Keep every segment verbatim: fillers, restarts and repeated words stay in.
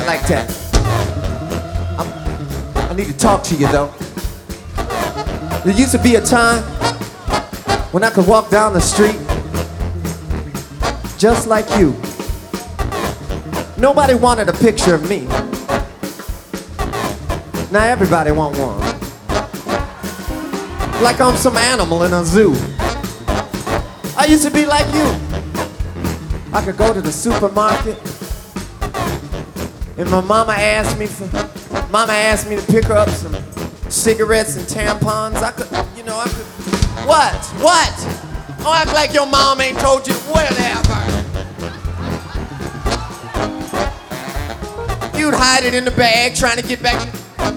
like that. I'm, I need to talk to you though. There used to be a time when I could walk down the street just like you. Nobody wanted a picture of me. Now everybody want one. Like I'm some animal in a zoo. I used to be like you. I could go to the supermarket and my mama asked me for, mama asked me to pick her up some cigarettes and tampons. I could, you know, I could, what, what? Oh, act like your mom ain't told you, whatever. You'd hide it in the bag trying to get back.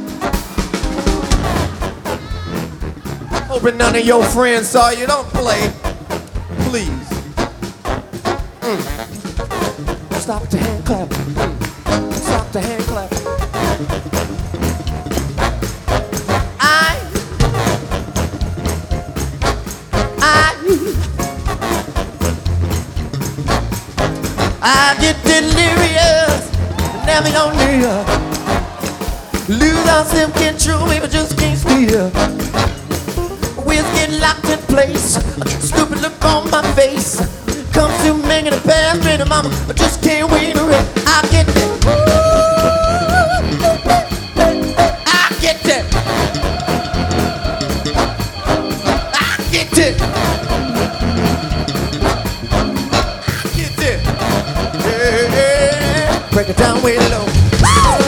Hoping none of your friends saw you. Don't play. Please. Mm. Stop the hand clapping. Mm. Stop the hand clapping. I, I, I get delirious. Never gonna live. Lose all self-control, maybe just can't steal. Wheels get locked in place. Stupid look on my face. Comes to making a pass, baby mama, I just can't wait to rest. I get that. I get that. I get that. I get that. Yeah, yeah. Break it down way low.